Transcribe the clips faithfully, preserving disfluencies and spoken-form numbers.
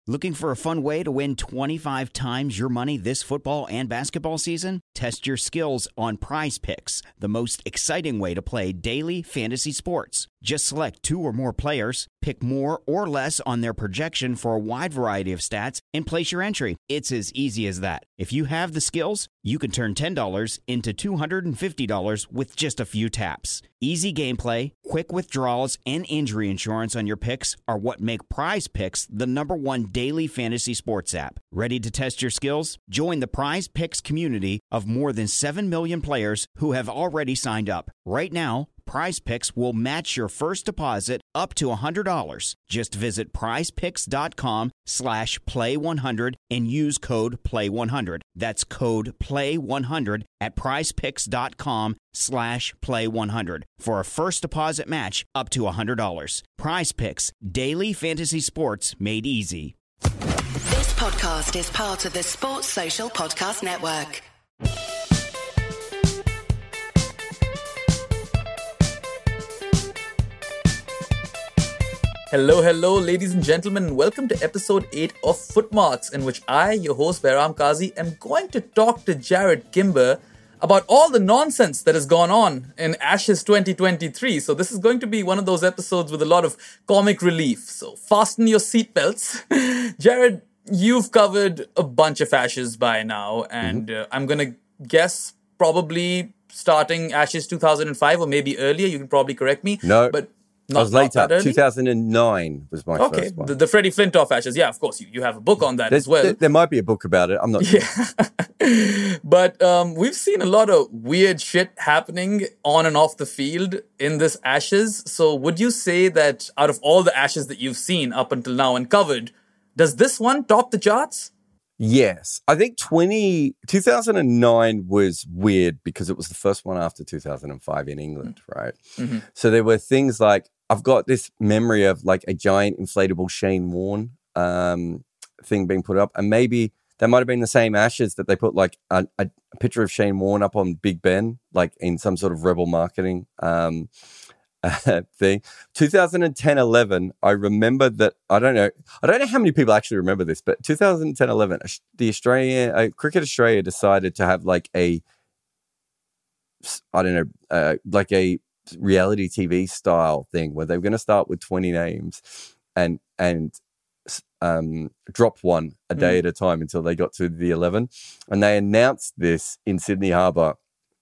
Looking for a fun way to win twenty-five times your money this football and basketball season? Test your skills on Prize Picks, the most exciting way to play daily fantasy sports. Just select two or more players, pick more or less on their projection for a wide variety of stats, and place your entry. It's as easy as that. If you have the skills, you can turn ten dollars into two hundred fifty dollars with just a few taps. Easy gameplay, quick withdrawals, and injury insurance on your picks are what make Prize Picks the number one daily fantasy sports app. Ready to test your skills? Join the Prize Picks community of more than seven million players who have already signed up. Right now, Prize Picks will match your first deposit up to one hundred dollars. Just visit prizepicks.com slash play one hundred and use code play one hundred. That's code play one hundred at prizepicks.com slash play one hundred for a first deposit match up to one hundred dollars. Prize Picks, daily fantasy sports made easy. This podcast is part of the Sports Social Podcast Network. Hello, hello, ladies and gentlemen, and welcome to episode eight of Footmarks, in which I, your host, Behram Qazi, am going to talk to Jarrod Kimber about all the nonsense that has gone on in Ashes twenty twenty-three. So this is going to be one of those episodes with a lot of comic relief. So fasten your seatbelts. Jarrod, you've covered a bunch of Ashes by now, and mm-hmm. uh, I'm going to guess probably starting Ashes two thousand five or maybe earlier. You can probably correct me. No. But Not, I was later. two thousand nine was my okay. first one. The, the Freddie Flintoff Ashes. Yeah, of course. You, you have a book on that There's, as well. There, there might be a book about it. I'm not sure. Yeah. But um, we've seen a lot of weird shit happening on and off the field in this Ashes. So would you say that out of all the Ashes that you've seen up until now and covered, does this one top the charts? Yes. I think twenty, two thousand nine was weird because it was the first one after two thousand five in England, mm-hmm. right? Mm-hmm. So there were things like, I've got this memory of like a giant inflatable Shane Warne um, thing being put up. And maybe that might have been the same Ashes that they put like a, a, a picture of Shane Warne up on Big Ben, like in some sort of rebel marketing um, uh, thing. twenty ten eleven, I remember that, I don't know, I don't know how many people actually remember this, but twenty ten eleven, the Australian, uh, Cricket Australia decided to have like a, I don't know, uh, like a, reality T V style thing where they were going to start with twenty names and and um, drop one a day mm. at a time until they got to the eleven. And they announced this in Sydney Harbour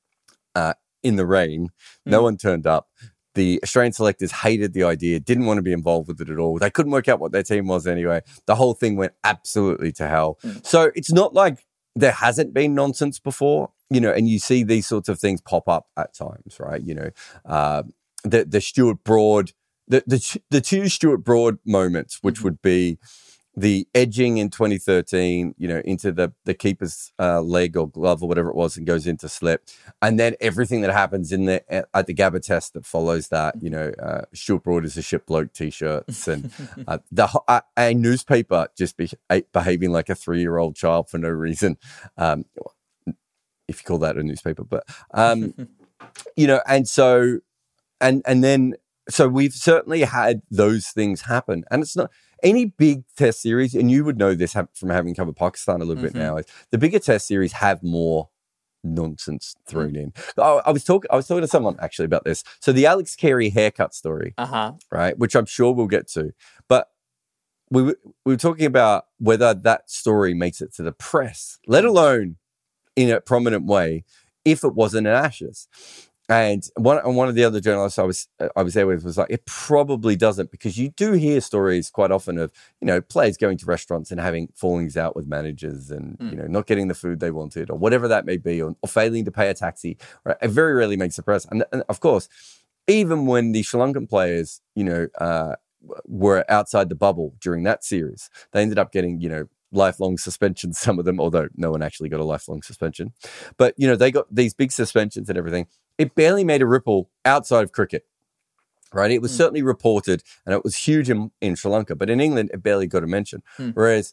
uh, in the rain. Mm. No one turned up. The Australian selectors hated the idea, didn't want to be involved with it at all. They couldn't work out what their team was anyway. The whole thing went absolutely to hell. Mm. So it's not like there hasn't been nonsense before. You know, and you see these sorts of things pop up at times, right? You know, uh, the the Stuart Broad, the the the two Stuart Broad moments, which would be the edging in twenty thirteen, you know, into the the keeper's uh, leg or glove or whatever it was, and goes into slip, and then everything that happens in the at the Gabba test that follows that. You know, uh, Stuart Broad is a shit bloke t-shirts, and uh, the uh, a newspaper just be, behaving like a three year old child for no reason. Um, if you call that a newspaper, but, um, you know, and so, and, and then, so we've certainly had those things happen, and it's not any big test series. And you would know this from having covered Pakistan a little mm-hmm. bit now, is the bigger test series have more nonsense thrown in. I, I was talking, I was talking to someone actually about this. So the Alex Carey haircut story, uh-huh. right, which I'm sure we'll get to, but we were, we were talking about whether that story makes it to the press, let alone in a prominent way, if it wasn't an Ashes. And one and one of the other journalists I was I was there with was like, it probably doesn't, because you do hear stories quite often of, you know, players going to restaurants and having fallings out with managers and mm. you know, not getting the food they wanted or whatever that may be, or, or failing to pay a taxi. Right? It very rarely makes the press. And, and of course, even when the Sri Lankan players, you know, uh, were outside the bubble during that series, they ended up getting, you know, lifelong suspensions, some of them, although no one actually got a lifelong suspension. But, you know, they got these big suspensions and everything. It barely made a ripple outside of cricket, right? It was mm. certainly reported, and it was huge in, in Sri Lanka, but in England, it barely got a mention. Mm. Whereas,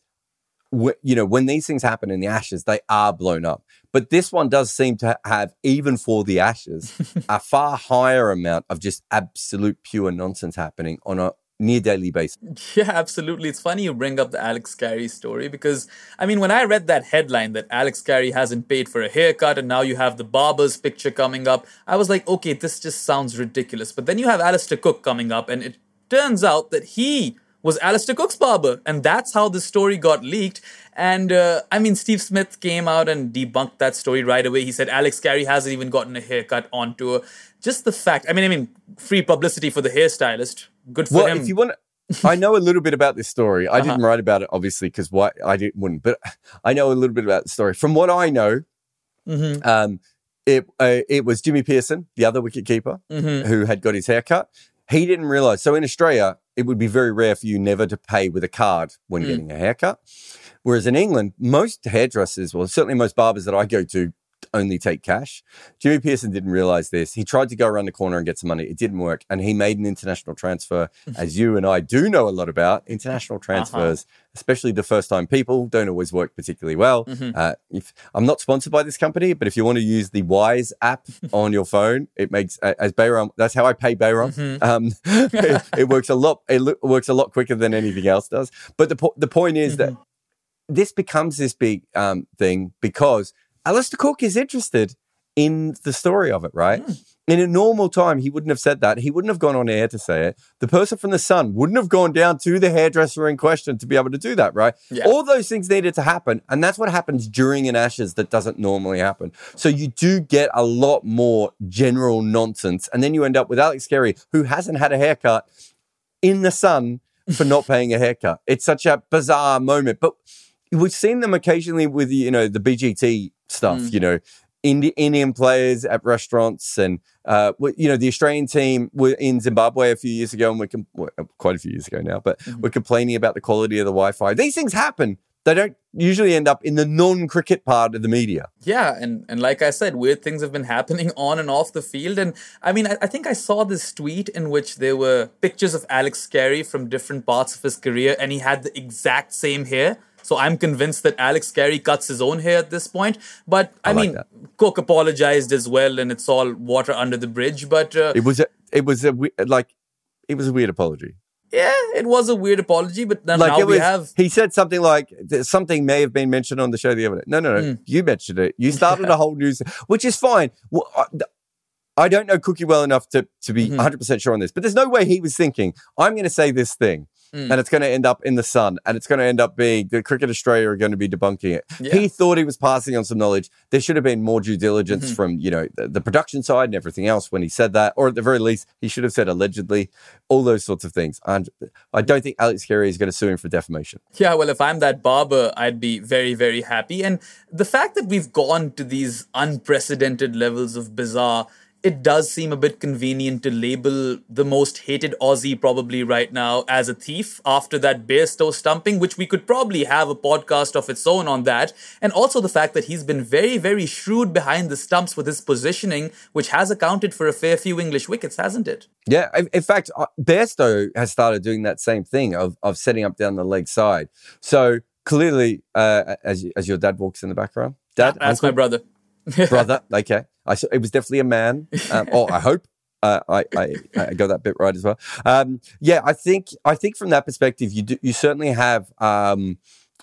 w- you know, when these things happen in the Ashes, they are blown up. But this one does seem to have, even for the Ashes, a far higher amount of just absolute pure nonsense happening on a near daily basis. Yeah, absolutely. It's funny you bring up the Alex Carey story because, I mean, when I read that headline that Alex Carey hasn't paid for a haircut and now you have the barber's picture coming up, I was like, okay, this just sounds ridiculous. But then you have Alistair Cook coming up and it turns out that he was Alistair Cook's barber. And that's how the story got leaked. And, uh, I mean, Steve Smith came out and debunked that story right away. He said Alex Carey hasn't even gotten a haircut on tour. Just the fact, I mean, I mean, free publicity for the hairstylist. Good for well, him. If you want to, I know a little bit about this story. I Uh-huh. didn't write about it, obviously, because why I didn't wouldn't. But I know a little bit about the story. From what I know, Mm-hmm. um, it uh, it was Jimmy Pearson, the other wicketkeeper, Mm-hmm. who had got his hair cut. He didn't realize. So in Australia, it would be very rare for you never to pay with a card when Mm. getting a haircut. Whereas in England, most hairdressers, well, certainly most barbers that I go to, only take cash. Jimmy Pearson didn't realize this. He tried to go around the corner and get some money. It didn't work. And he made an international transfer, as you and I do know a lot about. International transfers, uh-huh. especially the first time people, don't always work particularly well. Mm-hmm. Uh, if I'm not sponsored by this company, but if you want to use the Wise app on your phone, it makes, uh, as Bayram, that's how I pay Bayram. Mm-hmm. Um, it, it works a lot. It lo- works a lot quicker than anything else does. But the, po- the point is mm-hmm. that this becomes this big um, thing because Alistair Cook is interested in the story of it, right? Mm. In a normal time, he wouldn't have said that. He wouldn't have gone on air to say it. The person from The Sun wouldn't have gone down to the hairdresser in question to be able to do that, right? Yeah. All those things needed to happen, and that's what happens during an Ashes that doesn't normally happen. So you do get a lot more general nonsense, and then you end up with Alex Carey, who hasn't had a haircut, in The Sun for not paying a haircut. It's such a bizarre moment, but we've seen them occasionally with, you know, the B G T stuff, mm. you know, Indi- Indian players at restaurants and, uh, you know, the Australian team were in Zimbabwe a few years ago and we're com- well, quite a few years ago now, but mm-hmm. we're complaining about the quality of the Wi-Fi. These things happen. They don't usually end up in the non-cricket part of the media. Yeah, and, and like I said, weird things have been happening on and off the field. And I mean, I, I think I saw this tweet in which there were pictures of Alex Carey from different parts of his career and he had the exact same hair. So I'm convinced that Alex Carey cuts his own hair at this point. But I, I like mean, that. Cook apologized as well, and it's all water under the bridge. But uh, it was a, it was a like it was a weird apology. Yeah, it was a weird apology. But then like now it was, we have he said something like something may have been mentioned on the show the other day. No, no, no, mm. you mentioned it. You started a whole news, which is fine. Well, I, I don't know Cookie well enough to to be mm-hmm. one hundred percent sure on this, but there's no way he was thinking I'm going to say this thing. Mm. And it's going to end up in The Sun, and it's going to end up being the Cricket Australia are going to be debunking it. Yeah. He thought he was passing on some knowledge. There should have been more due diligence mm-hmm. from, you know, the, the production side and everything else when he said that, or at the very least, he should have said allegedly, all those sorts of things. And I don't think Alex Carey is going to sue him for defamation. Yeah, well, if I'm that barber, I'd be very, very happy. And the fact that we've gone to these unprecedented levels of bizarre, it does seem a bit convenient to label the most hated Aussie probably right now as a thief after that Bairstow stumping, which we could probably have a podcast of its own on that. And also the fact that he's been very, very shrewd behind the stumps with his positioning, which has accounted for a fair few English wickets, hasn't it? Yeah, in fact, Bairstow has started doing that same thing of, of setting up down the leg side. So clearly, uh, as, as your dad walks in the background, Dad? That's uncle? My brother. Brother, okay. I saw, it was definitely a man. Um, oh, I hope uh, I, I I got that bit right as well. Um, yeah, I think I think from that perspective, you do, you certainly have um,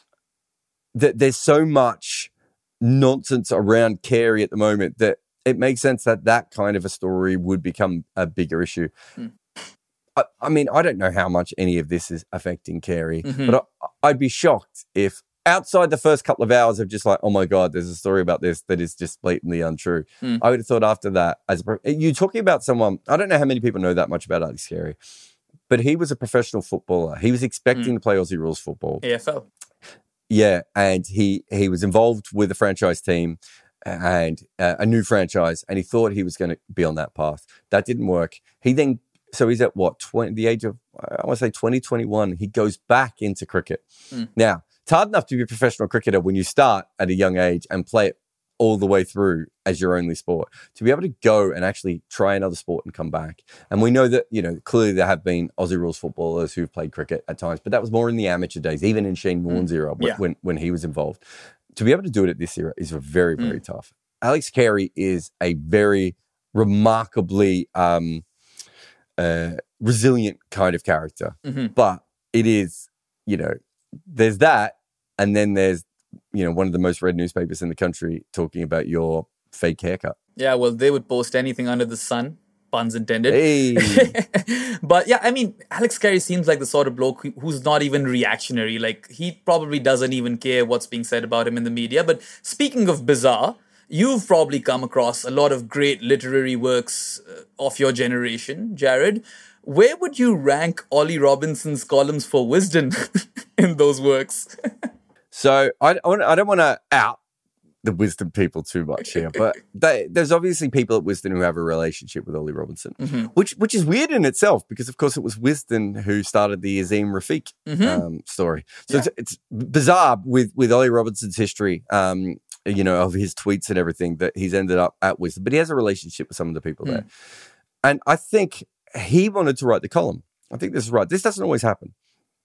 that. There's so much nonsense around Carey at the moment that it makes sense that that kind of a story would become a bigger issue. Hmm. I, I mean, I don't know how much any of this is affecting Carey, mm-hmm. but I, I'd be shocked if, outside the first couple of hours of just like, oh my God, there's a story about this that is just blatantly untrue. Mm. I would have thought after that, as a, you're talking about someone, I don't know how many people know that much about Alex Carey, but he was a professional footballer. He was expecting mm. to play Aussie rules football. A F L. Yeah, and he, he was involved with a franchise team and uh, a new franchise, and he thought he was going to be on that path. That didn't work. He then, so he's at what, twenty, the age of, I want to say twenty, twenty-one, he goes back into cricket. Mm. Now, it's hard enough to be a professional cricketer when you start at a young age and play it all the way through as your only sport. To be able to go and actually try another sport and come back. And we know that, you know, clearly there have been Aussie rules footballers who've played cricket at times, but that was more in the amateur days, even in Shane Warne's mm. era when, yeah. when, when he was involved. To be able to do it at this era is very, very mm. tough. Alex Carey is a very remarkably... Um, Uh, resilient kind of character. Mm-hmm. But it is, you know, there's that. And then there's, you know, one of the most read newspapers in the country talking about your fake haircut. Yeah, well, they would post anything under the sun. Puns intended. Hey. But yeah, I mean, Alex Carey seems like the sort of bloke who, who's not even reactionary. Like, he probably doesn't even care what's being said about him in the media. But speaking of bizarre, you've probably come across a lot of great literary works uh, of your generation, Jared. Where would you rank Ollie Robinson's columns for Wisden in those works? So I, I don't want to out the Wisden people too much here, but they, there's obviously people at Wisden who have a relationship with Ollie Robinson, mm-hmm. which which is weird in itself because, of course, it was Wisden who started the Azim Rafiq mm-hmm. um, story. So yeah. it's, it's bizarre with, with Ollie Robinson's history, um, you know, of his tweets and everything that he's ended up at Wisden, but he has a relationship with some of the people mm. there. And I think he wanted to write the column. I think this is right. This doesn't always happen.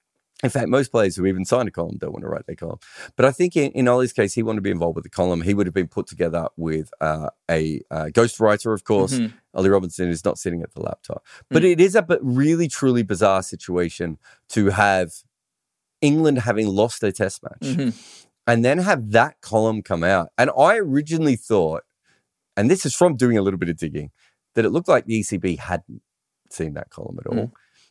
In fact, most players who even sign a column don't want to write their column. But I think in, in Ollie's case, he wanted to be involved with the column. He would have been put together with uh, a uh, ghostwriter, of course. Mm-hmm. Ollie Robinson is not sitting at the laptop. But mm. it is a really, truly bizarre situation to have England having lost their test match mm-hmm. and then have that column come out. And I originally thought, and this is from doing a little bit of digging, that it looked like the E C B hadn't seen that column at all. Mm.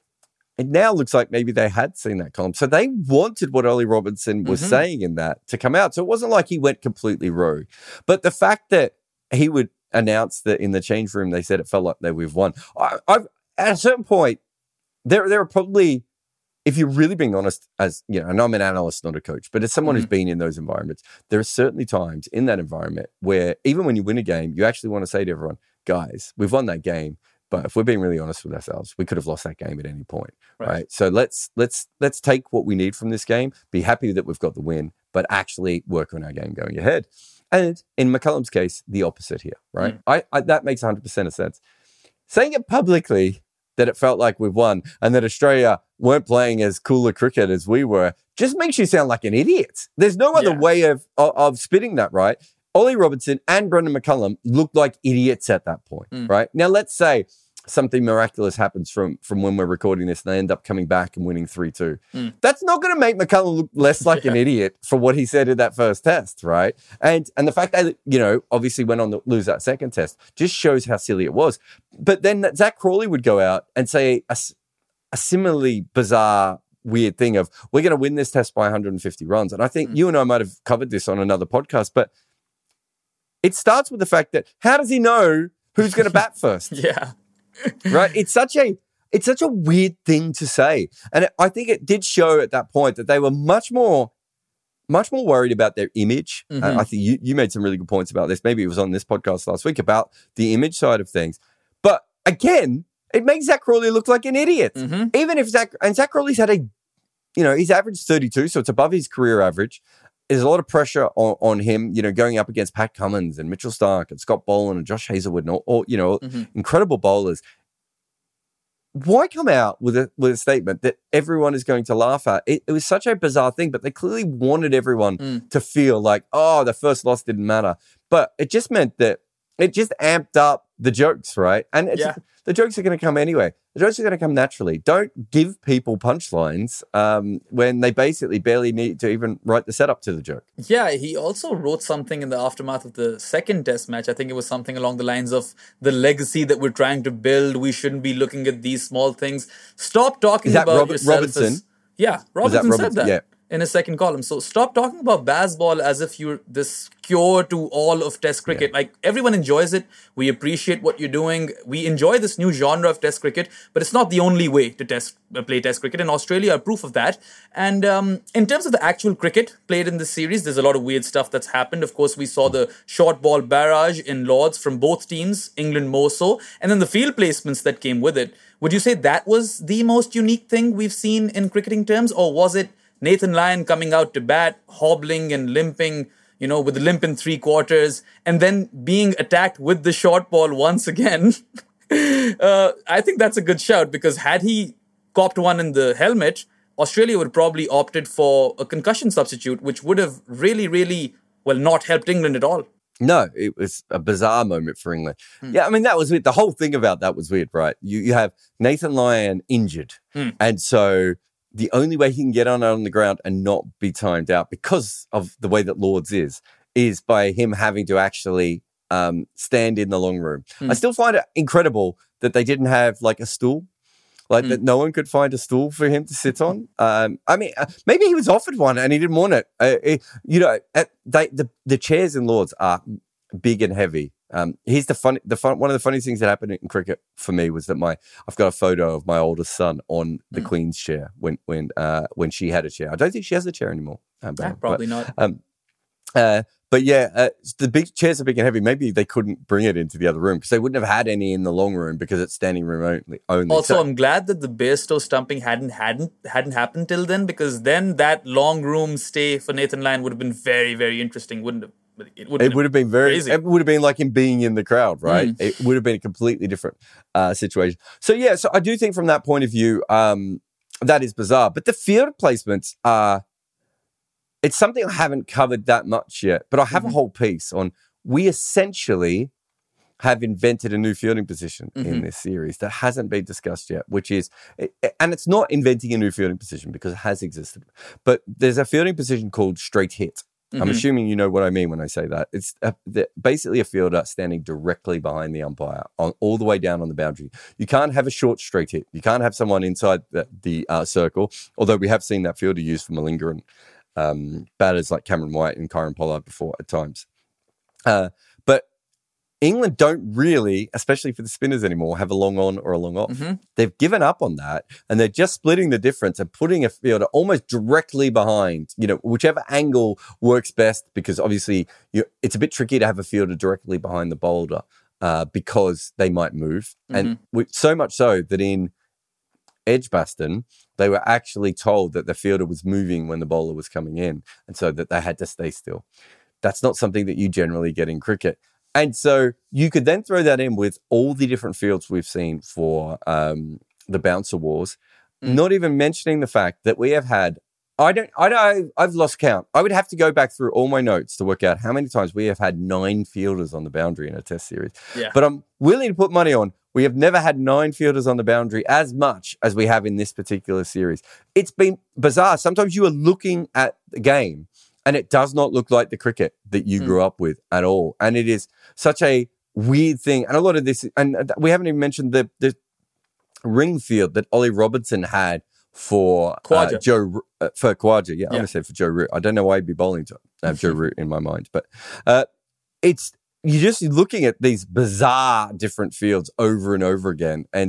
It now looks like maybe they had seen that column. So they wanted what Ollie Robinson was mm-hmm. saying in that to come out. So it wasn't like he went completely rogue. But the fact that he would announce that in the change room, they said it felt like they we've won. I, I've, at a certain point, there, there are probably, if you're really being honest, as you know, and I'm an analyst, not a coach, but as someone mm-hmm. who's been in those environments, there are certainly times in that environment where even when you win a game, you actually want to say to everyone, guys, we've won that game. But if we're being really honest with ourselves, we could have lost that game at any point, right? right? So let's let's let's take what we need from this game, be happy that we've got the win, but actually work on our game going ahead. And in McCullum's case, the opposite here, right? Mm. I, I that makes one hundred percent of sense. Saying it publicly that it felt like we've won and that Australia weren't playing as cool a cricket as we were just makes you sound like an idiot. There's no other yeah. way of, of of spitting that, right? Ollie Robinson and Brendan McCullum looked like idiots at that point, mm. right? Now, let's say something miraculous happens from, from when we're recording this and they end up coming back and winning three two. Mm. That's not going to make McCullum look less like yeah. an idiot for what he said in that first test, right? And and the fact that, you know, obviously went on to lose that second test just shows how silly it was. But then Zach Crawley would go out and say a, a similarly bizarre weird thing of, we're going to win this test by one hundred fifty runs. And I think mm. you and I might have covered this on another podcast, but it starts with the fact that how does he know who's going to bat first? yeah. Right? It's such a it's such a weird thing to say. And it, I think it did show at that point that they were much more much more worried about their image. Mm-hmm. Uh, I think you, you made some really good points about this. Maybe it was on this podcast last week about the image side of things. But again, it makes Zach Crawley look like an idiot. Mm-hmm. Even if Zach and Zach Crawley's had a you know, he's averaged thirty-two, so it's above his career average. There's a lot of pressure on, on him, you know, going up against Pat Cummins and Mitchell Stark and Scott Boland and Josh Hazelwood and all, all you know, mm-hmm. incredible bowlers. Why come out with a with a statement that everyone is going to laugh at? It, it was such a bizarre thing, but they clearly wanted everyone mm. to feel like, oh, the first loss didn't matter. But it just meant that it just amped up the jokes, right? And it's, yeah. the jokes are going to come anyway. The jokes are going to come naturally. Don't give people punchlines um, when they basically barely need to even write the setup to the joke. Yeah, he also wrote something in the aftermath of the second test match. I think it was something along the lines of the legacy that we're trying to build. We shouldn't be looking at these small things. Stop talking Is that about Robert, yourself Robertson? As, yeah, Robertson, that Robertson said that. Yeah. In his second column. So stop talking about baseball as if you're this cure to all of Test cricket. Yeah. Like, everyone enjoys it. We appreciate what you're doing. We enjoy this new genre of Test cricket, but it's not the only way to test uh, play Test cricket. And Australia are proof of that. And um, in terms of the actual cricket played in this series, there's a lot of weird stuff that's happened. Of course, we saw the short ball barrage in Lords from both teams, England more so, and then the field placements that came with it. Would you say that was the most unique thing we've seen in cricketing terms, or was it Nathan Lyon coming out to bat, hobbling and limping, you know, with the limp in three quarters, and then being attacked with the short ball once again? uh, I think that's a good shout, because had he copped one in the helmet, Australia would probably opted for a concussion substitute, which would have really, really, well, not helped England at all. No, it was a bizarre moment for England. Mm. Yeah, I mean, that was weird. The whole thing about that was weird, right? You you have Nathan Lyon injured. Mm. And so the only way he can get on on the ground and not be timed out because of the way that Lords is, is by him having to actually um, stand in the long room. Mm. I still find it incredible that they didn't have like a stool. Like mm. that no one could find a stool for him to sit on. Um, I mean, uh, maybe he was offered one and he didn't want it. Uh, it you know, at, they, the the chairs in Lords are big and heavy. Um, here's the fun, the fun. One of the funniest things that happened in cricket for me was that my I've got a photo of my oldest son on the mm. Queen's chair when when uh, when she had a chair. I don't think she has a chair anymore. Um, yeah, probably but, not. Um, uh, But yeah, uh, the big chairs are big and heavy. Maybe they couldn't bring it into the other room because they wouldn't have had any in the long room because it's standing room only. only. Also, so, I'm glad that the Bairstow stumping hadn't hadn't hadn't happened till then, because then that long room stay for Nathan Lyon would have been very, very interesting, wouldn't it? It would, it would have been very. Crazy. It would have been like him being in the crowd, right? Mm. It would have been a completely different uh, situation. So yeah, so I do think from that point of view, um, that is bizarre. But the field placements are. It's something I haven't covered that much yet, but I have mm-hmm. a whole piece on. We essentially have invented a new fielding position mm-hmm. in this series that hasn't been discussed yet, which is, and it's not inventing a new fielding position because it has existed, but there's a fielding position called straight hit. Mm-hmm. I'm assuming you know what I mean when I say that. It's a, basically a fielder standing directly behind the umpire, on all the way down on the boundary. You can't have a short straight hit. You can't have someone inside the, the uh, circle, although we have seen that fielder used for Malinga and Um, batters like Cameron White and Kieran Pollard before at times. Uh, but England don't really, especially for the spinners anymore, have a long on or a long off. Mm-hmm. They've given up on that and they're just splitting the difference and putting a fielder almost directly behind, you know, whichever angle works best, because obviously you, it's a bit tricky to have a fielder directly behind the bowler uh, because they might move. Mm-hmm. And we, so much so that in Edgbaston, they were actually told that the fielder was moving when the bowler was coming in, and so that they had to stay still. That's not something that you generally get in cricket. And so you could then throw that in with all the different fields we've seen for um, the bouncer wars, mm. not even mentioning the fact that we have had, I don't, I don't, I've lost count. I would have to go back through all my notes to work out how many times we have had nine fielders on the boundary in a test series. Yeah. But I'm willing to put money on we have never had nine fielders on the boundary as much as we have in this particular series. It's been bizarre. Sometimes you are looking at the game and it does not look like the cricket that you mm. grew up with at all. And it is such a weird thing. And a lot of this, and we haven't even mentioned the, the ring field that Ollie Robinson had for uh, Joe, uh, for Khawaja. Yeah, yeah. I'm going to say for Joe Root. I don't know why he'd be bowling to uh, Joe Root in my mind, but uh, it's, you're just looking at these bizarre different fields over and over again. And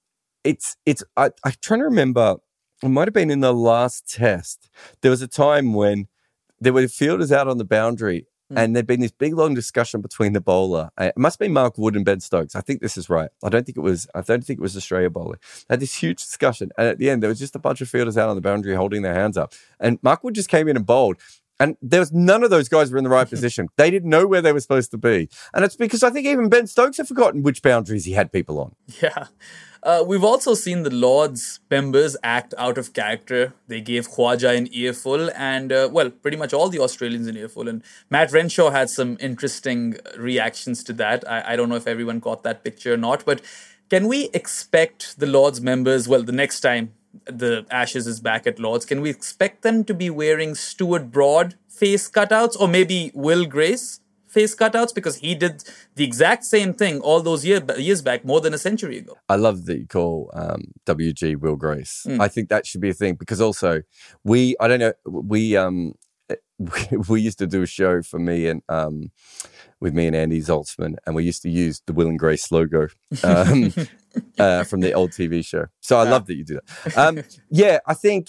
it's, it's, I, I'm trying to remember, it might have been in the last test. There was a time when there were fielders out on the boundary mm. and there'd been this big, long discussion between the bowler. It must be Mark Wood and Ben Stokes. I think this is right. I don't think it was, I don't think it was Australia bowler. They had this huge discussion. And at the end, there was just a bunch of fielders out on the boundary holding their hands up. And Mark Wood just came in and bowled. And there was none of those guys were in the right position. They didn't know where they were supposed to be. And it's because I think even Ben Stokes had forgotten which boundaries he had people on. Yeah. Uh, we've also seen the Lords members act out of character. They gave Khawaja an earful and, uh, well, pretty much all the Australians an earful. And Matt Renshaw had some interesting reactions to that. I, I don't know if everyone got that picture or not. But can we expect the Lords members, well, the next time the Ashes is back at Lords, can we expect them to be wearing Stuart Broad face cutouts or maybe Will Grace face cutouts? Because he did the exact same thing all those year, years back, more than a century ago. I love that you call um, W G Will Grace. Mm. I think that should be a thing because also we, I don't know, we um we, we used to do a show for me and um with me and Andy Zaltzman, and we used to use the Will and Grace logo um, uh, from the old T V show. So I love that you do that. Um, yeah, I think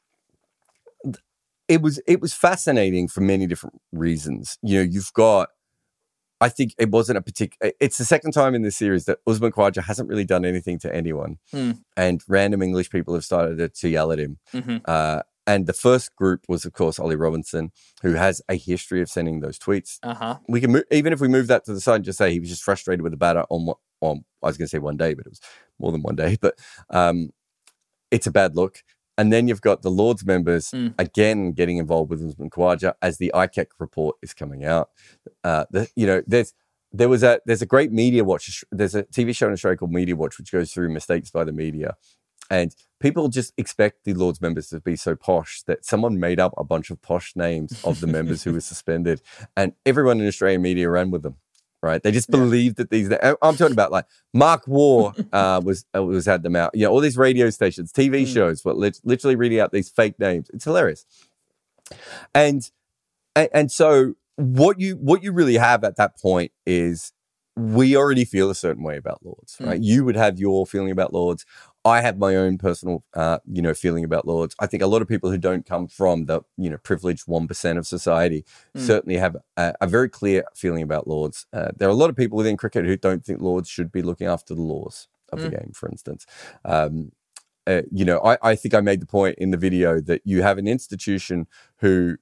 it was it was fascinating for many different reasons. You know, you've got, I think it wasn't a particular, it's the second time in this series that Usman Khawaja hasn't really done anything to anyone. Mm. And random English people have started to, to yell at him. Mm-hmm. Uh, And the first group was, of course, Ollie Robinson, who has a history of sending those tweets. Uh-huh. We can move, even if we move that to the side and just say he was just frustrated with the batter on, on I was going to say one day, but it was more than one day. But um, it's a bad look. And then you've got the Lords members Mm. again getting involved with Usman Khawaja as the I C A C report is coming out. Uh, the, you know, there's there was a there's a great Media Watch. There's a T V show in Australia called Media Watch, which goes through mistakes by the media, and people just expect the Lords members to be so posh that someone made up a bunch of posh names of the members who were suspended, and everyone in Australian media ran with them. Right, they just yeah. believed that these. I'm talking about like Mark Waugh uh, was uh, was had them out. You know, all these radio stations, T V mm. shows, what lit- literally reading out these fake names. It's hilarious. And, and and so what you what you really have at that point is we already feel a certain way about Lords, right? Mm. You would have your feeling about Lords. I have my own personal, uh, you know, feeling about Lords. I think a lot of people who don't come from the, you know, privileged one percent of society mm. certainly have a, a very clear feeling about Lords. Uh, there are a lot of people within cricket who don't think Lords should be looking after the laws of mm. the game, for instance. Um, uh, you know, I, I think I made the point in the video that you have an institution who,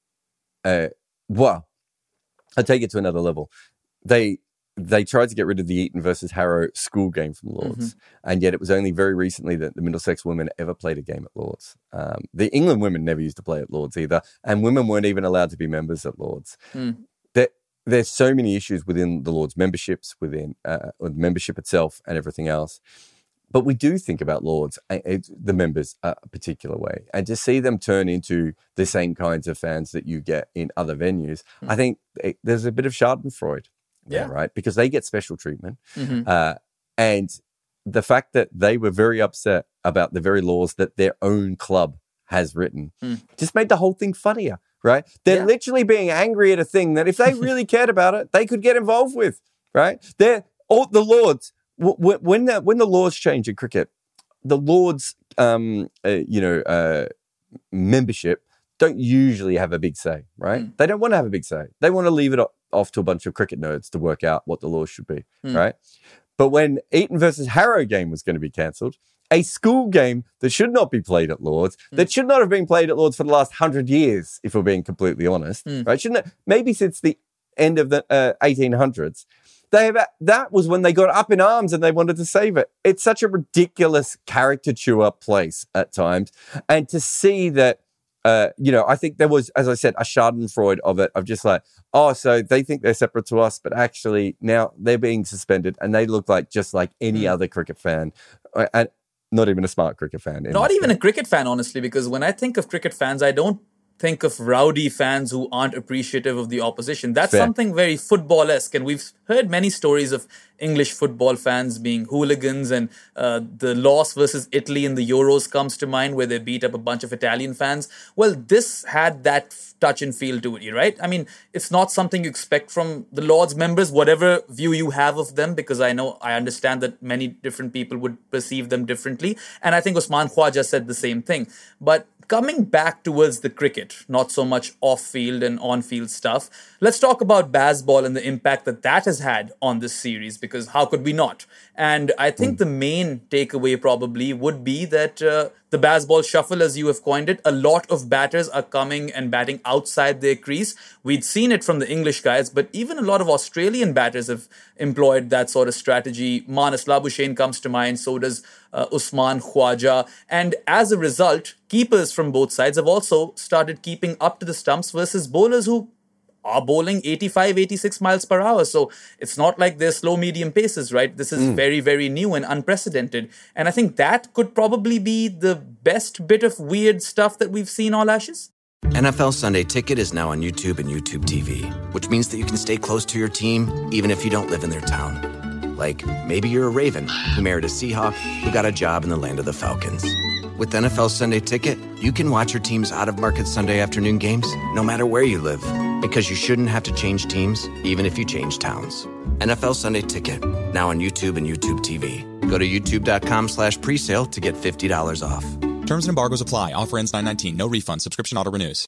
uh, well, I'll take it to another level. They... They tried to get rid of the Eton versus Harrow school game from Lords, mm-hmm. and yet it was only very recently that the Middlesex women ever played a game at Lords. Um, the England women never used to play at Lords either, and women weren't even allowed to be members at Lords. Mm. There, there's so many issues within the Lords memberships, within uh, or the membership itself, and everything else. But we do think about Lords, uh, the members, uh, a particular way, and to see them turn into the same kinds of fans that you get in other venues, mm. I think it, there's a bit of Schadenfreude. Yeah, right. Because they get special treatment. Mm-hmm. Uh, and the fact that they were very upset about the very laws that their own club has written mm. just made the whole thing funnier, right? They're yeah. literally being angry at a thing that if they really cared about it, they could get involved with, right? They're all the Lords. W- when the, when the laws change in cricket, the Lords, um, uh, you know, uh, membership don't usually have a big say, right? Mm. They don't want to have a big say. They want to leave it off to a bunch of cricket nerds to work out what the laws should be, mm. right? But when Eton versus Harrow game was going to be cancelled, a school game that should not be played at Lords, mm. that should not have been played at Lords for the last hundred years, if we're being completely honest, mm. right? Shouldn't it? Maybe since the end of the uh, eighteen hundreds, they have, that was when they got up in arms and they wanted to save it. It's such a ridiculous caricature place at times, and to see that. Uh, you know, I think there was, as I said, a Schadenfreude of it, of just like, oh, so they think they're separate to us, but actually now they're being suspended and they look like just like any mm. other cricket fan, and not even a smart cricket fan. Not even a cricket fan, honestly, because when I think of cricket fans, I don't think of rowdy fans who aren't appreciative of the opposition. That's Fair. something very football-esque, and we've heard many stories of English football fans being hooligans, and uh, the loss versus Italy in the Euros comes to mind where they beat up a bunch of Italian fans. Well, this had that touch and feel to it, right? I mean, it's not something you expect from the Lords members, whatever view you have of them, because I know, I understand that many different people would perceive them differently, and I think Usman Khawaja said the same thing. But coming back towards the cricket, not so much off-field and on-field stuff, let's talk about Bazball and the impact that that has had on this series, because how could we not? And I think mm. the main takeaway probably would be that uh, the Bazball shuffle, as you have coined it, a lot of batters are coming and batting outside their crease. We'd seen it from the English guys, but even a lot of Australian batters have employed that sort of strategy. Marnus Labuschagne comes to mind, so does uh, Usman Khawaja. And as a result, keepers from both sides have also started keeping up to the stumps versus bowlers who are bowling eighty-five, eighty-six miles per hour. So it's not like they're slow, medium paces, right? This is mm. very, very new and unprecedented. And I think that could probably be the best bit of weird stuff that we've seen all Ashes. N F L Sunday Ticket is now on YouTube and YouTube T V, which means that you can stay close to your team even if you don't live in their town. Like, maybe you're a Raven who married a Seahawk who got a job in the land of the Falcons. With N F L Sunday Ticket, you can watch your team's out-of-market Sunday afternoon games no matter where you live, because you shouldn't have to change teams even if you change towns. N F L Sunday Ticket, now on YouTube and YouTube T V. Go to youtube.com slash presale to get fifty dollars off. Terms and embargoes apply. Offer ends nine nineteen. No refund. Subscription auto renews.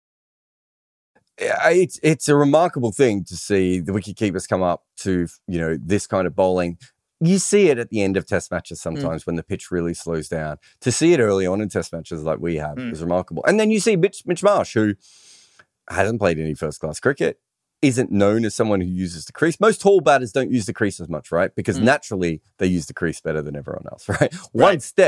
It's it's a remarkable thing to see the wicketkeepers come up to, you know, this kind of bowling. You see it at the end of test matches sometimes mm. when the pitch really slows down. To see it early on in test matches like we have mm. is remarkable. And then you see Mitch, Mitch Marsh, who hasn't played any first-class cricket, isn't known as someone who uses the crease. Most tall batters don't use the crease as much, right? Because mm. naturally they use the crease better than everyone else, right? right? One step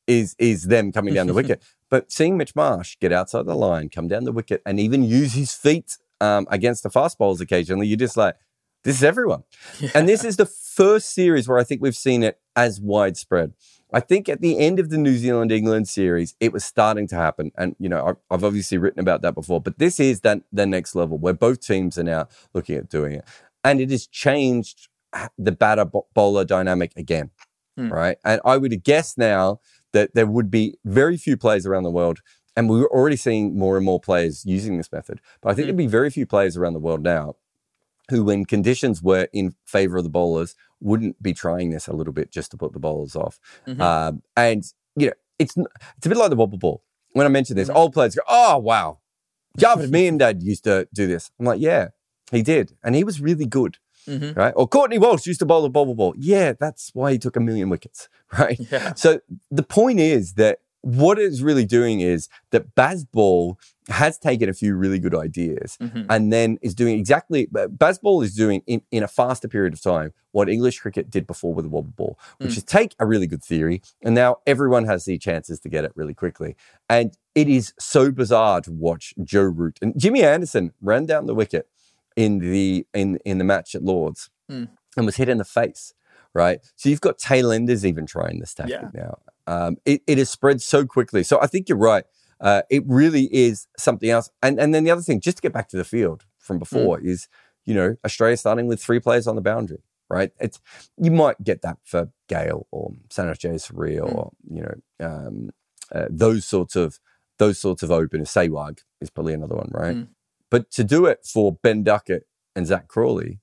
is is them coming down the wicket. But seeing Mitch Marsh get outside the line, come down the wicket, and even use his feet um, against the fast bowlers occasionally, you're just like, this is everyone. Yeah. And this is the first series where I think we've seen it as widespread. I think at the end of the New Zealand-England series, it was starting to happen. And, you know, I've obviously written about that before, but this is that the next level where both teams are now looking at doing it. And it has changed the batter-bowler dynamic again, mm. right? And I would guess now that there would be very few players around the world, and we're already seeing more and more players using this method, but I think mm. there'd be very few players around the world now who, when conditions were in favor of the bowlers, wouldn't be trying this a little bit just to put the bowlers off. Mm-hmm. Um, and, you know, it's it's a bit like the wobble ball. When I mention this, mm-hmm. old players go, oh, wow, Javed Miandad used to do this. I'm like, yeah, he did. And he was really good, mm-hmm. right? Or Courtney Walsh used to bowl the wobble ball. Yeah, that's why he took a million wickets, right? Yeah. So the point is that what it's really doing is that Bazball has taken a few really good ideas mm-hmm. and then is doing exactly, Bazball is doing in, in a faster period of time what English cricket did before with the wobble ball, which mm. is take a really good theory and now everyone has the chances to get it really quickly. And it is so bizarre to watch Joe Root. And Jimmy Anderson ran down the wicket in the in, in the match at Lords mm. and was hit in the face, right? So you've got tail enders even trying this tactic yeah. now. Um, it, it has spread so quickly. So I think you're right. Uh, it really is something else. And and then the other thing, just to get back to the field from before, mm. is, you know, Australia starting with three players on the boundary, right? It's you might get that for Gale or Sanath Jayasuriya mm. or, you know, um, uh, those sorts of those sorts of openers. Sehwag is probably another one, right? Mm. But to do it for Ben Duckett and Zach Crawley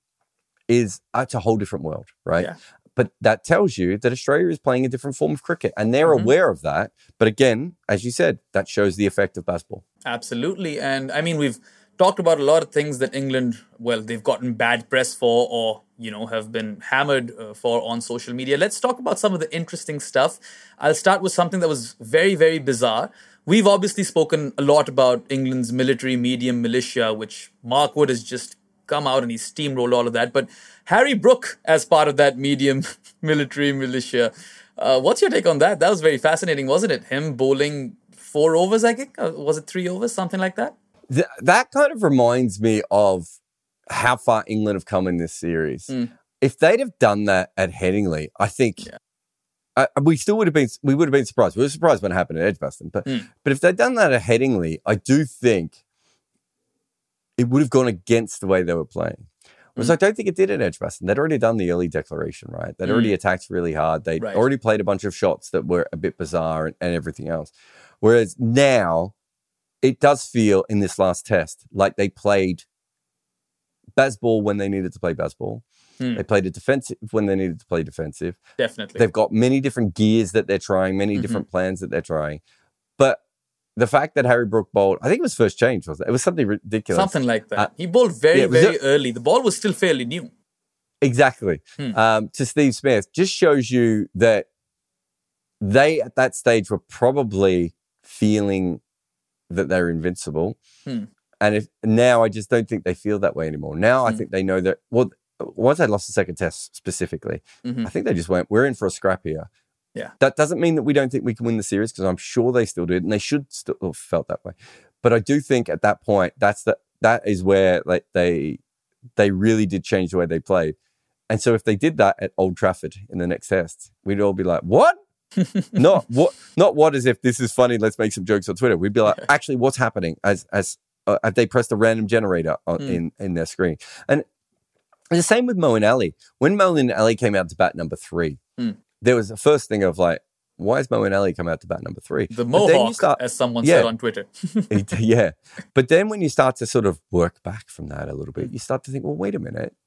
is it's a whole different world, right? Yeah. But that tells you that Australia is playing a different form of cricket and they're mm-hmm. aware of that. But again, as you said, that shows the effect of Bazball. Absolutely. And I mean, we've talked about a lot of things that England, well, they've gotten bad press for or, you know, have been hammered uh, for on social media. Let's talk about some of the interesting stuff. I'll start with something that was very, very bizarre. We've obviously spoken a lot about England's military medium militia, which Mark Wood has just come out and he steamrolled all of that. But Harry Brook as part of that medium military militia. Uh, what's your take on that? That was very fascinating, wasn't it? Him bowling four overs, I think? Uh, was it three overs? Something like that? Th- that kind of reminds me of how far England have come in this series. Mm. If they'd have done that at Headingley, I think yeah. uh, we still would have been, we would have been surprised. We were surprised when it happened at Edgbaston. But, mm. but if they'd done that at Headingley, I do think it would have gone against the way they were playing. Whereas mm. I don't think it did at Edgbaston. They'd already done the early declaration, right? They'd mm. already attacked really hard. They'd right. already played a bunch of shots that were a bit bizarre and, and everything else. Whereas now, it does feel in this last test like they played Bazball when they needed to play Bazball. Mm. They played it defensive when they needed to play defensive. Definitely. They've got many different gears that they're trying, many mm-hmm. different plans that they're trying. But the fact that Harry Brook bowled, I think it was first change, wasn't it? It was something ridiculous. Something like that. Uh, he bowled very, yeah, very it, early. The ball was still fairly new. Exactly. Hmm. Um, to Steve Smith, just shows you that they, at that stage, were probably feeling that they're invincible. Hmm. And if now I just don't think they feel that way anymore. Now hmm. I think they know that, well, once they lost the second test specifically, mm-hmm. I think they just went, we're in for a scrap here. Yeah. That doesn't mean that we don't think we can win the series, because I'm sure they still did, and they should still have felt that way. But I do think at that point, that's the, that is where like they they really did change the way they played. And so if they did that at Old Trafford in the next test, we'd all be like, what? not what? Not what as if this is funny, let's make some jokes on Twitter. We'd be like, actually, what's happening as as uh, have they pressed a random generator on, mm. in, in their screen? And the same with Moeen Ali. When Moeen Ali came out to bat number three, mm. there was the first thing of like, why is Moeen Ali come out to bat number three? The Mohawk, start, as someone yeah, said on Twitter. yeah. But then when you start to sort of work back from that a little bit, you start to think, well, wait a minute.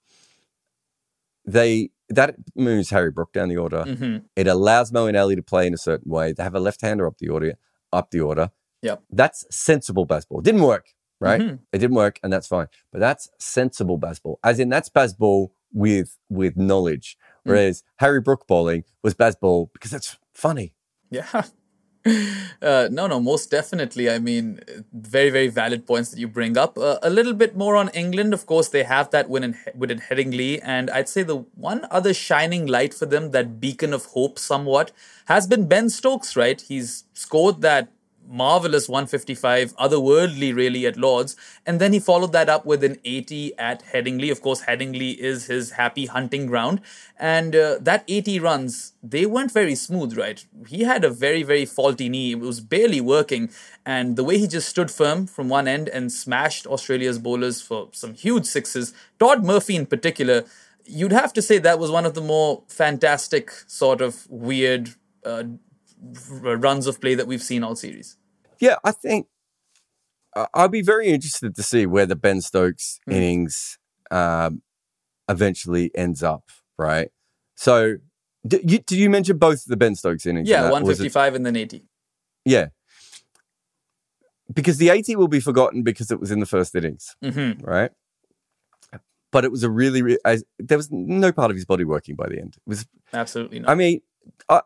They That moves Harry Brook down the order. Mm-hmm. It allows Moeen Ali to play in a certain way. They have a left-hander up the order. Up the order. Yep. That's sensible Bazball. Didn't work, right? Mm-hmm. It didn't work, and that's fine. But that's sensible Bazball. As in, that's Bazball with, with knowledge. Whereas mm. Harry Brook bowling was Bazball because that's funny. Yeah. Uh, no, no, most definitely. I mean, very, very valid points that you bring up. Uh, a little bit more on England. Of course, they have that win in, win in Headingley. And I'd say the one other shining light for them, that beacon of hope somewhat, has been Ben Stokes, right? He's scored that marvelous one fifty-five, otherworldly really at Lords, and then he followed that up with an eighty at Headingley. Of course, Headingley is his happy hunting ground, and uh, that eighty runs, they weren't very smooth, right? He had a very, very faulty knee. It was barely working, and the way he just stood firm from one end and smashed Australia's bowlers for some huge sixes, Todd Murphy in particular, you'd have to say that was one of the more fantastic sort of weird uh, runs of play that we've seen all series. Yeah, I think uh, I'll be very interested to see where the Ben Stokes mm. innings um, eventually ends up, right? So, did you, did you mention both the Ben Stokes innings? Yeah, one fifty-five and then eighty. Yeah. Because the eighty will be forgotten because it was in the first innings, mm-hmm. right? But it was a really, really I, there was no part of his body working by the end. It was absolutely not. I mean, I,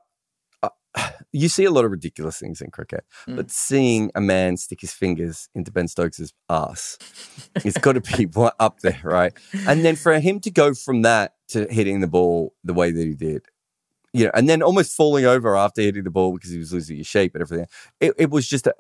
you see a lot of ridiculous things in cricket, mm. but seeing a man stick his fingers into Ben Stokes' ass, it's got to be up there, right? And then for him to go from that to hitting the ball the way that he did, you know, and then almost falling over after hitting the ball because he was losing his shape and everything, it, it was just a,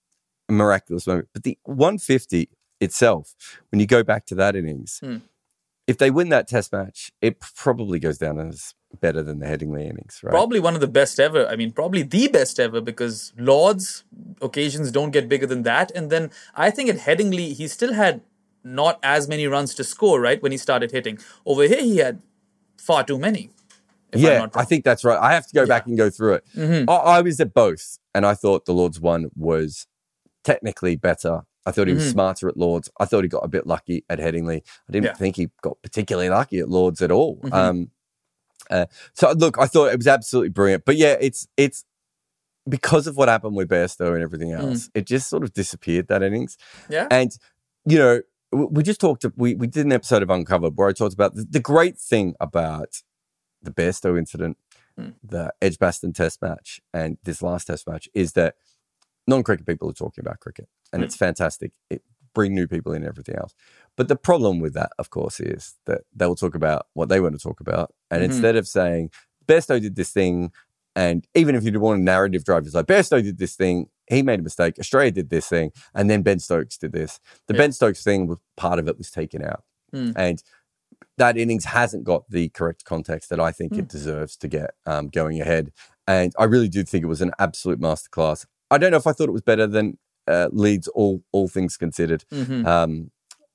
a miraculous moment. But the one fifty itself, when you go back to that innings, mm. if they win that test match, it probably goes down as better than the Headingley innings, right? Probably one of the best ever. I mean, probably the best ever, because Lords occasions don't get bigger than that. And then I think at Headingley, he still had not as many runs to score, right? When he started hitting. Over here, he had far too many. Yeah, I think that's right. I have to go yeah. back and go through it. Mm-hmm. I, I was at both, and I thought the Lords one was technically better. I thought he was mm-hmm. smarter at Lords. I thought he got a bit lucky at Headingley. I didn't yeah. think he got particularly lucky at Lords at all. Mm-hmm. Um, uh, so look, I thought it was absolutely brilliant. But yeah, it's it's because of what happened with Bairstow and everything else, mm. it just sort of disappeared, that innings. Yeah. And, you know, we just talked, we, we did an episode of Uncovered where I talked about the, the great thing about the Bairstow incident, mm. the Edgbaston test match, and this last test match is that non-cricket people are talking about cricket, and mm. it's fantastic. It bring new people in and everything else. But the problem with that, of course, is that they will talk about what they want to talk about. And mm-hmm. instead of saying, Bairstow did this thing, and even if you want a narrative drive, it's like, Bairstow did this thing, he made a mistake, Australia did this thing, and then Ben Stokes did this. The yeah. Ben Stokes thing, part of it was taken out. Mm. And that innings hasn't got the correct context that I think mm. it deserves to get um, going ahead. And I really do think it was an absolute masterclass. I don't know if I thought it was better than uh, Leeds, all all things considered. Mm-hmm. Um,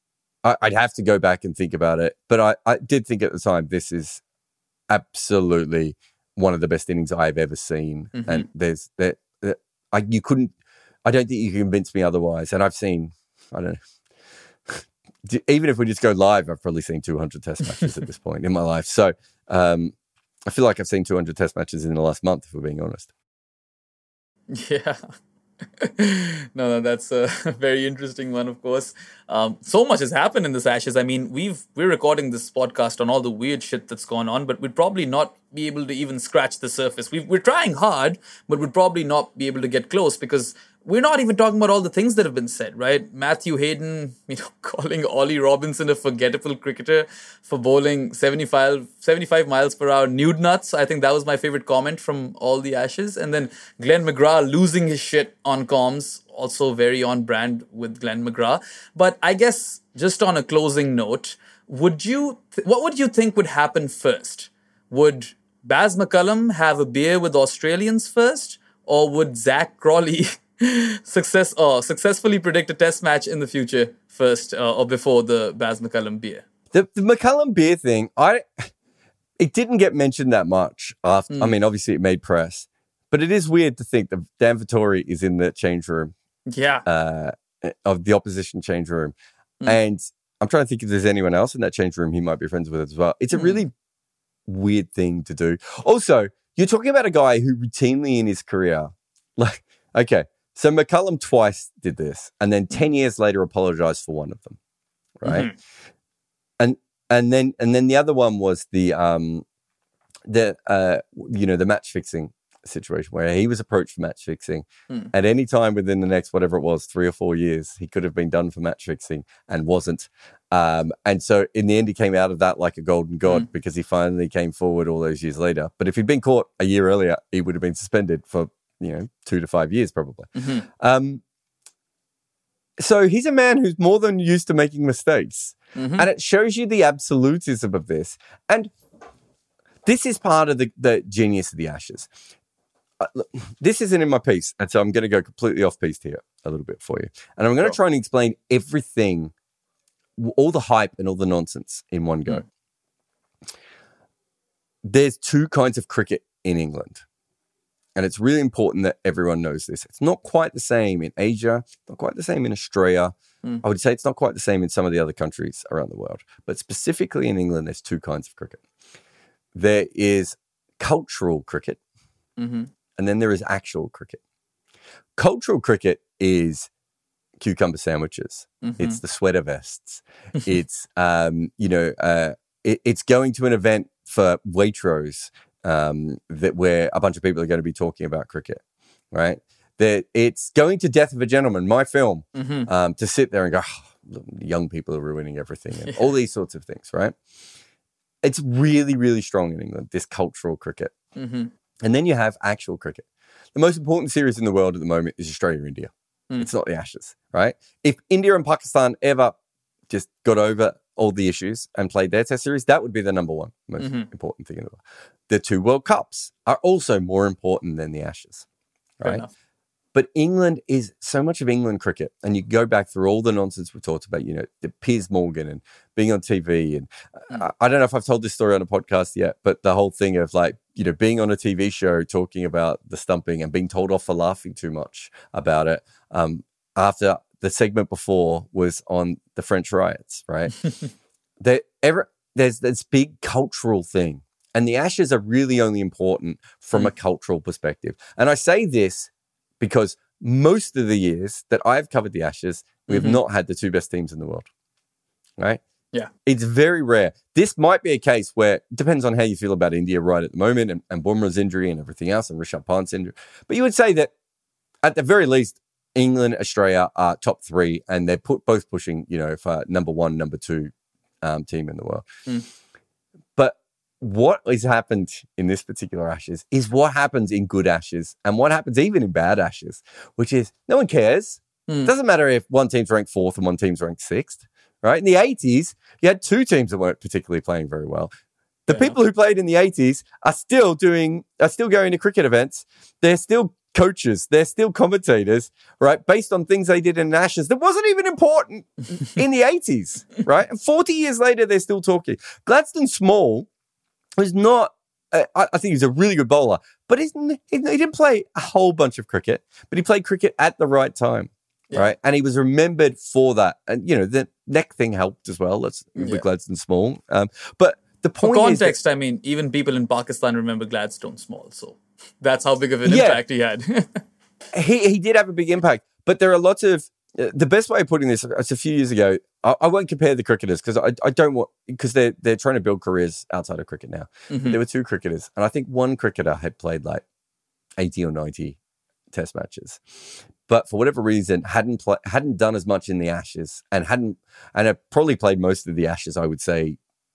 I, I'd have to go back and think about it. But I, I did think at the time, this is absolutely one of the best innings I've ever seen. Mm-hmm. And there's that I you couldn't, I don't think you can convince me otherwise. And I've seen, I don't know, even if we just go live, I've probably seen two hundred test matches at this point in my life. So um, I feel like I've seen two hundred test matches in the last month, if we're being honest. Yeah. no, no, that's a very interesting one, of course. Um, so much has happened in this Ashes. I mean, we've, we're recording this podcast on all the weird shit that's gone on, but we'd probably not be able to even scratch the surface. We've, we're trying hard, but we'd probably not be able to get close because we're not even talking about all the things that have been said, right? Matthew Hayden, you know, calling Ollie Robinson a forgettable cricketer for bowling seventy-five, seventy-five miles per hour nude nuts. I think that was my favorite comment from all the Ashes. And then Glenn McGrath losing his shit on comms, also very on brand with Glenn McGrath. But I guess just on a closing note, would you, th- what would you think would happen first? Would Baz McCullum have a beer with Australians first? Or would Zach Crawley success or successfully predict a test match in the future first uh, or before the Baz McCullum beer? The, the McCullum beer thing, I it didn't get mentioned that much. After, mm. I mean, obviously it made press, but it is weird to think that Dan Vettori is in the change room. Yeah, uh, of the opposition change room, mm. and I'm trying to think if there's anyone else in that change room he might be friends with as well. It's a mm. really weird thing to do. Also, you're talking about a guy who routinely in his career, like, okay. So McCullum twice did this, and then ten years later apologized for one of them, right? Mm-hmm. And and then and then the other one was the um the uh you know the match fixing situation where he was approached for match fixing. Mm. At any time within the next, whatever it was, three or four years, he could have been done for match fixing and wasn't. Um, and so in the end, he came out of that like a golden god mm. because he finally came forward all those years later. But if he'd been caught a year earlier, he would have been suspended for, you know, two to five years probably. Mm-hmm. Um, so he's a man who's more than used to making mistakes. Mm-hmm. And it shows you the absolutism of this. And this is part of the, the genius of the Ashes. Uh, look, this isn't in my piece, and so I'm going to go completely off piece here a little bit for you. And I'm going to try and explain everything, all the hype and all the nonsense in one go. Mm. There's two kinds of cricket in England, and it's really important that everyone knows this. It's not quite the same in Asia, not quite the same in Australia. Mm. I would say it's not quite the same in some of the other countries around the world, but specifically in England, there's two kinds of cricket. There is cultural cricket, mm-hmm. and then there is actual cricket. Cultural cricket is cucumber sandwiches. Mm-hmm. It's the sweater vests. It's, um, you know, uh, it, it's going to an event for Waitrose um, that where a bunch of people are going to be talking about cricket, right? That it's going to Death of a Gentleman, my film, mm-hmm. um, to sit there and go, oh, young people are ruining everything, and all these sorts of things, right? It's really, really strong in England, this cultural cricket. Mm-hmm. And then you have actual cricket. The most important series in the world at the moment is Australia-India. Mm. It's not the Ashes, right? If India and Pakistan ever just got over all the issues and played their test series, that would be the number one most mm-hmm. important thing in the world. The two World Cups are also more important than the Ashes, right? But England is so much of England cricket, and you go back through all the nonsense we talked about, you know, the Piers Morgan and being on T V. And mm. I, I don't know if I've told this story on a podcast yet, but the whole thing of like, you know, being on a T V show talking about the stumping and being told off for laughing too much about it um, after the segment before was on the French riots, right? there, ever, there's this big cultural thing, and the Ashes are really only important from mm. a cultural perspective. And I say this because most of the years that I've covered the Ashes, we have mm-hmm. not had the two best teams in the world, right? Yeah. It's very rare. This might be a case where it depends on how you feel about India right at the moment, and, and Bumrah's injury and everything else, and Rishabh Pant's injury. But you would say that at the very least, England, Australia are top three, and they're put, both pushing, you know, for number one, number two um, team in the world. Mm. But what has happened in this particular Ashes is what happens in good Ashes and what happens even in bad Ashes, which is no one cares. Mm. It doesn't matter if one team's ranked fourth and one team's ranked sixth, right? In the eighties, you had two teams that weren't particularly playing very well. The yeah. people who played in the eighties are still doing, are still going to cricket events. They're still coaches. They're still commentators, right? Based on things they did in Ashes that wasn't even important in the eighties, right? And forty years later, they're still talking. Gladstone Small was not, uh, I, I think he's a really good bowler, but he's, he, he didn't play a whole bunch of cricket, but he played cricket at the right time, yeah. right? And he was remembered for that. And, you know, the neck thing helped as well. That's yeah. with Gladstone Small. Um, but the point For context, is that, I mean, even people in Pakistan remember Gladstone Small. So that's how big of an yeah. impact he had. he, he did have a big impact, but there are lots of, uh, the best way of putting this, it's a few years ago, I, I won't compare the cricketers because I, I don't want, because they're, they're trying to build careers outside of cricket now. Mm-hmm. There were two cricketers, and I think one cricketer had played like eighty or ninety test matches, but for whatever reason hadn't play, hadn't done as much in the Ashes, and hadn't and had probably played most of the Ashes, I would say,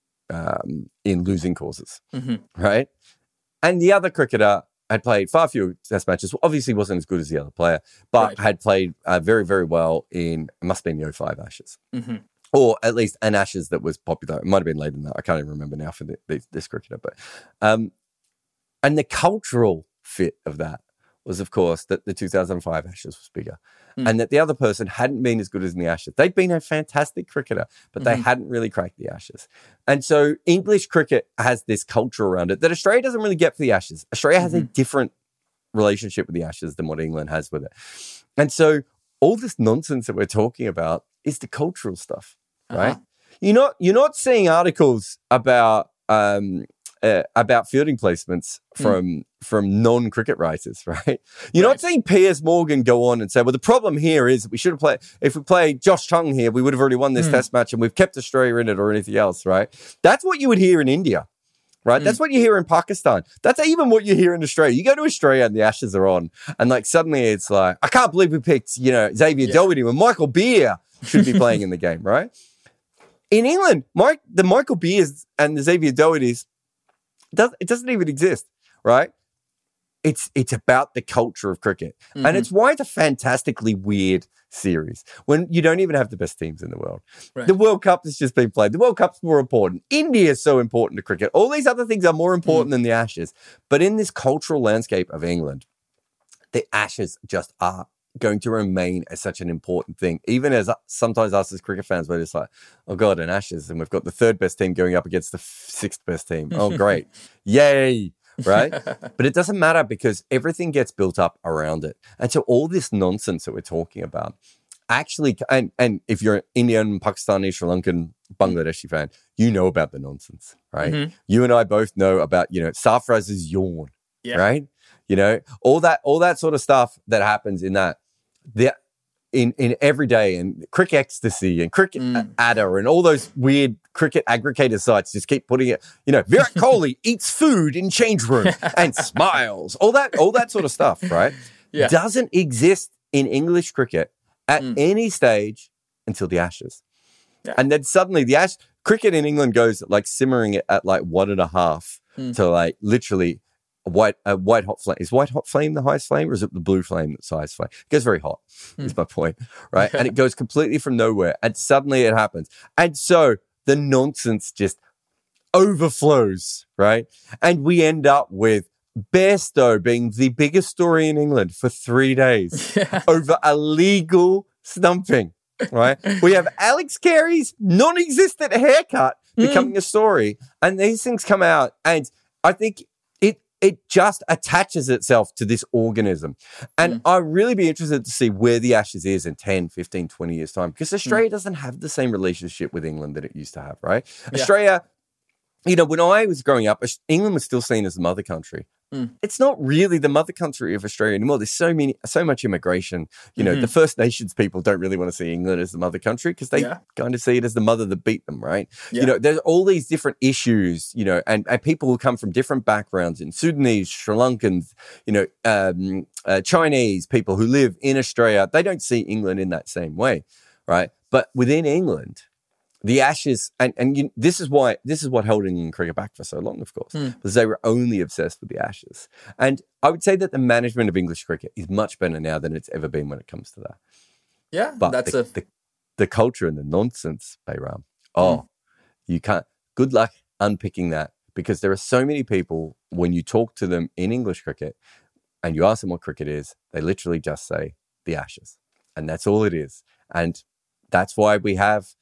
um, in losing causes, mm-hmm. right? And the other cricketer had played far fewer test matches, obviously wasn't as good as the other player, but right. had played uh, very, very well in, it must have been the oh five Ashes. Mm-hmm. Or at least an Ashes that was popular. It might have been later than that. I can't even remember now for the, this, this cricketer. But um, and the cultural fit of that was, of course, that the two thousand five Ashes was bigger. Mm. And that the other person hadn't been as good as in the Ashes. They'd been a fantastic cricketer, but mm-hmm. they hadn't really cracked the Ashes. And so English cricket has this culture around it that Australia doesn't really get for the Ashes. Australia has mm-hmm. a different relationship with the Ashes than what England has with it. And so all this nonsense that we're talking about is the cultural stuff, right? Uh-huh. You're not, you're not seeing articles about... Um, Uh, about fielding placements from mm. from non-cricket writers, right? You're right. not seeing Piers Morgan go on and say, well, the problem here is that we should have played, if we played Josh Chung here, we would have already won this mm. test match and we've kept Australia in it or anything else, right? That's what you would hear in India. right? Mm. That's what you hear in Pakistan. That's even what you hear in Australia. You go to Australia and the Ashes are on, and like suddenly it's like, I can't believe we picked, you know, Xavier yeah. Doherty when Michael Beer should be playing in the game, right? In England, Mike, the Michael Beers and the Xavier Dohertys, does, it doesn't even exist, right? It's it's about the culture of cricket. Mm-hmm. And it's why it's a fantastically weird series when you don't even have the best teams in the world. Right. The World Cup has just been played. The World Cup's more important. India is so important to cricket. All these other things are more important mm. than the Ashes. But in this cultural landscape of England, the Ashes just are going to remain as such an important thing. Even as sometimes us as cricket fans, we're just like, oh God, an Ashes. And we've got the third best team going up against the sixth best team. Oh, great. Yay. Right? But it doesn't matter because everything gets built up around it. And so all this nonsense that we're talking about actually, and, and if you're an Indian, Pakistani, Sri Lankan, Bangladeshi fan, you know about the nonsense, right? Mm-hmm. You and I both know about, you know, Sarfaraz's yawn, yeah. right? You know, all that, all that sort of stuff that happens in that, the, in, in every day, and Cricket Ecstasy and Cricket mm. Adder and all those weird cricket aggregator sites just keep putting it, you know, Virat Kohli eats food in change room and smiles, all that, all that sort of stuff, right? Yeah. Doesn't exist in English cricket at mm. any stage until the Ashes. Yeah. And then suddenly the Ash cricket in England goes like simmering at like one and a half mm. to like literally a white, a white hot flame. Is white hot flame the highest flame, or is it the blue flame that's the highest flame? It goes very hot, mm. is my point, right? And it goes completely from nowhere, and suddenly it happens. And so the nonsense just overflows, right? And we end up with Bairstow being the biggest story in England for three days yeah. over a legal stumping, right? We have Alex Carey's non-existent haircut becoming mm. a story, and these things come out, and I think it it just attaches itself to this organism. And mm. I'd really be interested to see where the Ashes is in ten, fifteen, twenty years' time, because Australia mm. doesn't have the same relationship with England that it used to have, right? Yeah. Australia, you know, when I was growing up, England was still seen as the mother country. Mm. It's not really the mother country of Australia anymore. There's so many, so much immigration. You know, mm-hmm. the First Nations people don't really want to see England as the mother country because they yeah. kind of see it as the mother that beat them, right? Yeah. You know, there's all these different issues, you know, and, and people who come from different backgrounds in Sudanese, Sri Lankans, you know, um, uh, Chinese people who live in Australia, they don't see England in that same way, right? But within England, the Ashes, and, and you, this is why, this is what held England cricket back for so long, of course, mm. because they were only obsessed with the Ashes. And I would say that the management of English cricket is much better now than it's ever been when it comes to that. Yeah, but that's the, a... the, the culture and the nonsense, Bayram, oh, mm. you can't, good luck unpicking that, because there are so many people, when you talk to them in English cricket and you ask them what cricket is, they literally just say the Ashes. And that's all it is. And that's why we have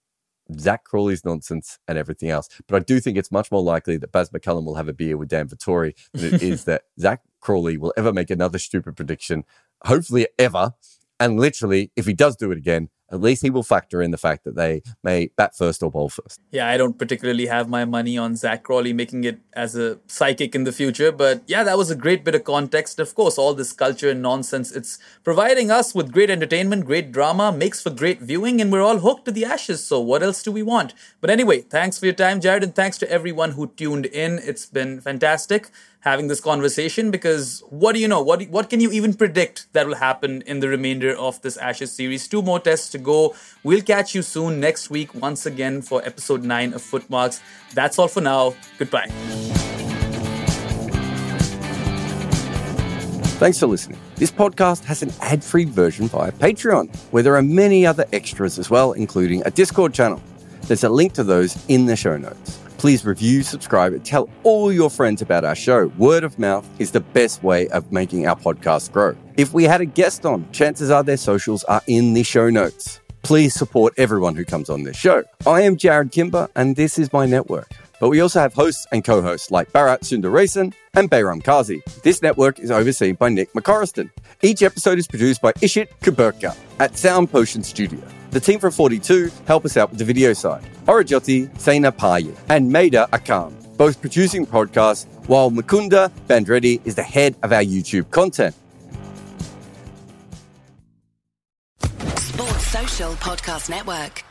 Zach Crawley's nonsense and everything else. But I do think it's much more likely that Baz McCullum will have a beer with Dan Vittori than it is that Zach Crawley will ever make another stupid prediction, hopefully ever. And literally, if he does do it again, at least he will factor in the fact that they may bat first or bowl first. Yeah, I don't particularly have my money on Zach Crawley making it as a psychic in the future. But yeah, that was a great bit of context. Of course, all this culture and nonsense, it's providing us with great entertainment, great drama, makes for great viewing, and we're all hooked to the Ashes. So what else do we want? But anyway, thanks for your time, Jared, and thanks to everyone who tuned in. It's been fantastic having this conversation, because what do you know? What what can you even predict that will happen in the remainder of this Ashes series? Two more tests to go. We'll catch you soon next week once again for episode nine of Footmarks. That's all for now. Goodbye. Thanks for listening. This podcast has an ad-free version via Patreon, where there are many other extras as well, including a Discord channel. There's a link to those in the show notes. Please review, subscribe, and tell all your friends about our show. Word of mouth is the best way of making our podcast grow. If we had a guest on, chances are their socials are in the show notes. Please support everyone who comes on this show. I am Jared Kimber, and this is my network. But we also have hosts and co-hosts like Bharat Sundaresan and Bayram Kazi. This network is overseen by Nick McCorriston. Each episode is produced by Ishit Kuberka at Sound Potion Studio. The team from forty-two help us out with the video side. Orajoti, Saina Paye, and Maida Akam, both producing podcasts, while Mukunda Bandreddy is the head of our YouTube content. Sports Social Podcast Network.